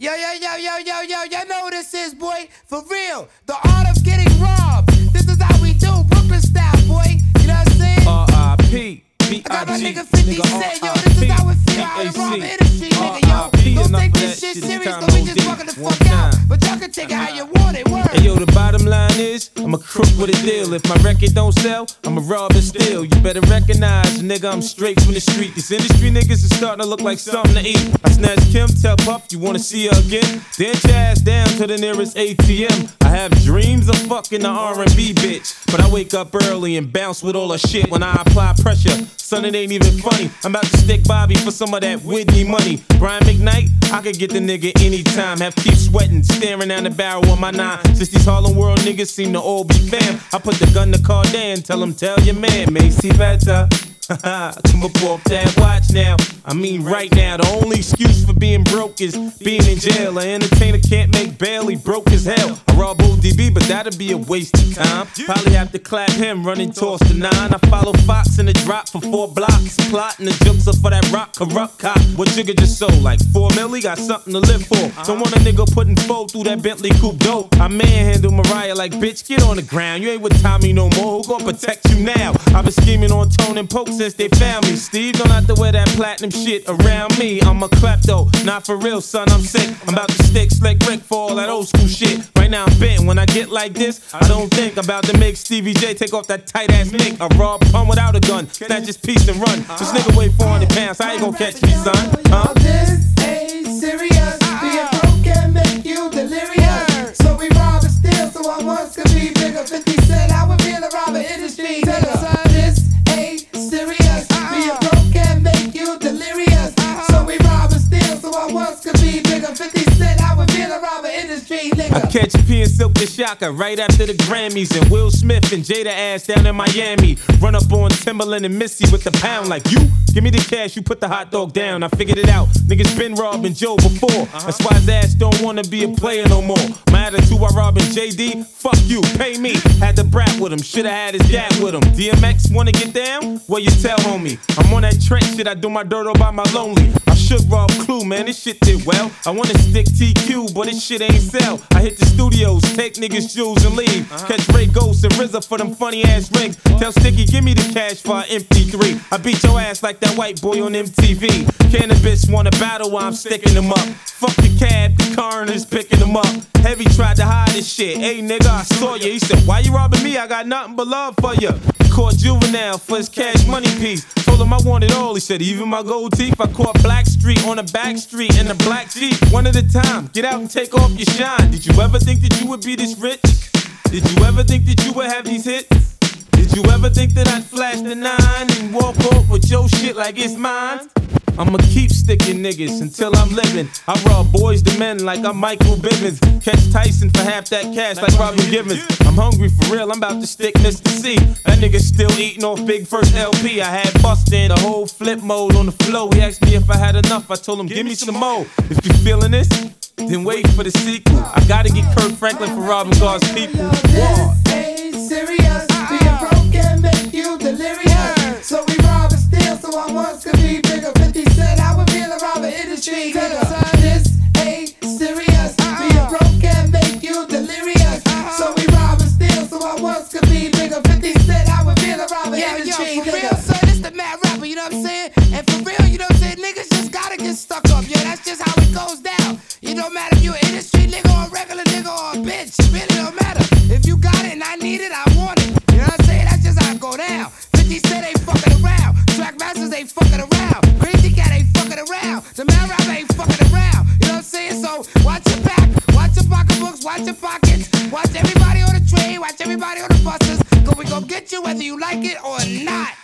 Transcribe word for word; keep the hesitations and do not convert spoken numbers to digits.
Yo, yo, yo, yo, yo, yo, y'all know what this is, boy. For real, the art of getting robbed. This is how we do, Brooklyn style, boy. You know what I'm saying? R I P B I got my I G, nigga fifty Cent, yo, this is how it feel out of rob industry, nigga, yo. Don't take this shit serious, cause we just fucking the fuck out. But y'all can take it how you want it, word. Hey yo, the bottom line is, I'm a crook with a deal. If my record don't sell, I'm a rob and steal. You better recognize, nigga, I'm straight from the street. These industry niggas is starting to look like something to eat. I snatch Kim, tell Puff, you wanna see her again? Dance your ass down to the nearest A T M. I have dreams of fucking the R and B bitch, but I wake up early and bounce with all her shit. When I apply pressure, son, it ain't even funny. I'm about to stick Bobby for some of that Whitney money. Brian McKnight, I could get the nigga anytime. Have keep sweating, staring down the barrel of my nine. Since these Harlem World niggas seem to all be fam, I put the gun to Cardan, tell him tell your man, Macy better. Come up off that watch now. I mean right now. The only excuse for being broke is being in jail. An entertainer can't make bail, he broke as hell. I rob O D B, but that'd be a waste of time. Probably have to clap him, running toss to nine. I follow Fox in the drop for four blocks. Plotting the jokes up for that rock corrupt cop. What Jigga just sold? Like four milli, got something to live for. Don't want a nigga putting four through that Bentley coupe dope. I manhandle Mariah like, bitch, get on the ground. You ain't with Tommy no more, who gon' protect you now? I've been scheming on Tone and Poke since they found me. Steve don't have to wear that platinum shit around me. I'm a klepto, not for real, son, I'm sick. I'm about to stick Slick Rick for all that old school shit. Right now I'm bent, when I get like this, I don't think I'm about to make Stevie J take off that tight ass mic. A raw pun without a gun, snatch his piece and run. This nigga weigh four hundred pounds, how you gon' catch me, son? Huh? This ain't serious, being broke can make you delirious. So we rob and steal, so I once could be bigger. fifty Cent, I would feel the robber industry. Tell us, son, this ain't serious. Being broke can make you delirious. So we rob and steal, so I once could be bigger. fifty Cent, I would feel the robber industry, nigga. I catch P and Silk the Shocker right after the Grammys, and Will Smith and Jada ass down in Miami. Run up on Timberland and Missy with the pound like, you give me the cash, you put the hot dog down. I figured it out, niggas been robbing Joe before. That's why his ass don't wanna be a player no more. My attitude while robbing J D, fuck you, pay me. Had the brat with him, shoulda had his dad with him. D M X wanna get down? Well, you tell homie. I'm on that Trent shit, I do my dirt all by my lonely. I should rob Clue, man, this shit did well. I wanna stick T Q, but this shit ain't sell. I hit the studios, take niggas' jewels and leave. Catch Ray Ghost and R Z A for them funny ass rings. Tell Sticky, give me the cash for an M P three. I beat your ass like that white boy on M T V. Cannabis wanna battle while I'm sticking them up. Fuck the cab, the coroner's picking them up. Heavy tried to hide his shit. Hey nigga, I saw you. He said, why you robbing me? I got nothing but love for you. Caught Juvenile for his cash money piece. Told him I wanted all. He said, even my gold teeth. I caught Black Street on a back street in a black Jeep. One at a time. Get out and take off your shine. Did you ever think that you would be this rich? Did you ever think that you would have these hits? Did you ever think that I'd flash the nine and walk off with your shit like it's mine? I'ma keep sticking niggas until I'm living. I rob boys to men like I'm Michael Bivins. Catch Tyson for half that cash like Robin Givens. I'm hungry for real, I'm about to stick Mister C. That nigga still eating off Big First L P. I had bustin' the whole flip mode on the flow. He asked me if I had enough, I told him give me some more. If you feeling this, then wait for the sequel. I gotta get Kirk Franklin for robbing God's people. War. This ain't serious, being broke can make you delirious. So we rob and steal, so I once could be bigger. fifty Cent, I would feel the robber industry. Tell us, son, this ain't serious. Being broke can make you delirious. So we rob and steal, so I once could be bigger. fifty Cent, I would feel the robber yeah, industry. Yo, for real, son, this the mad rapper, you know what I'm saying? And for real, you know what I'm saying? Niggas just gotta get stuck up, yo. That's just how it goes down. It don't matter if you an industry nigga or a regular nigga or a bitch. It really don't matter. If you got it and I need it, I want it. You know what I'm saying? That's just how it go down. fifty Cent ain't fucking around. Track Masters ain't fucking around. Crazy Cat ain't fucking around. The man rapper ain't fucking around. You know what I'm saying? So watch your back, watch your pocketbooks, watch your pockets. Watch everybody on the train, watch everybody on the buses. Cause we gon' get you whether you like it or not.